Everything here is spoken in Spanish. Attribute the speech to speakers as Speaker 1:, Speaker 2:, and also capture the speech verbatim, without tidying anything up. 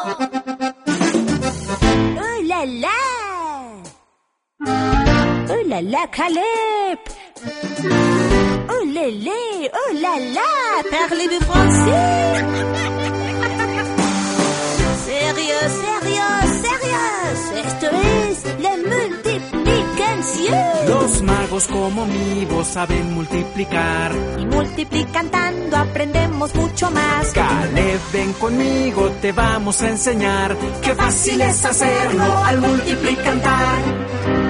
Speaker 1: Oh la la! Oh la la, Caleb! Oh lélé! Oh la la! Parlez-vous français? Sérieux, sérieux, sérieux. Esto es la multiplicación.
Speaker 2: Los magos como mi voz saben multiplicar.
Speaker 1: Y multiplicando aprendemos mucho más.
Speaker 2: Caleb, ven conmigo, te vamos a enseñar. Qué fácil es hacerlo al multiplicar.